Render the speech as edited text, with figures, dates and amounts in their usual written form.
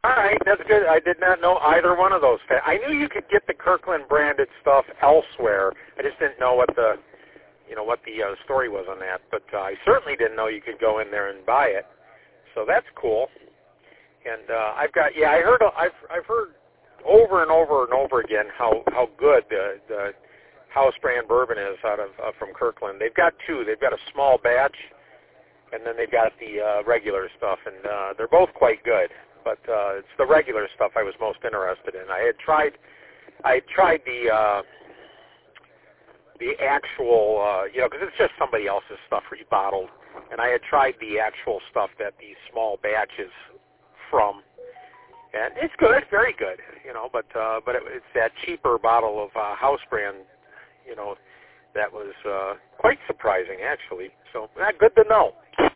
All right, that's good. I did not know either one of those. I knew you could get the Kirkland branded stuff elsewhere. I just didn't know what the story was on that. But I certainly didn't know you could go in there and buy it. So that's cool. And I've heard over and over and over again how good the house brand bourbon is out of from Kirkland. They've got two. They've got a small batch, and then they've got the regular stuff, and they're both quite good. But it's the regular stuff I was most interested in. I had tried the actual, because it's just somebody else's stuff rebottled, and I had tried the actual stuff that these small batches from, and it's good, very good, but it's that cheaper bottle of house brand, that was quite surprising actually. So good to know.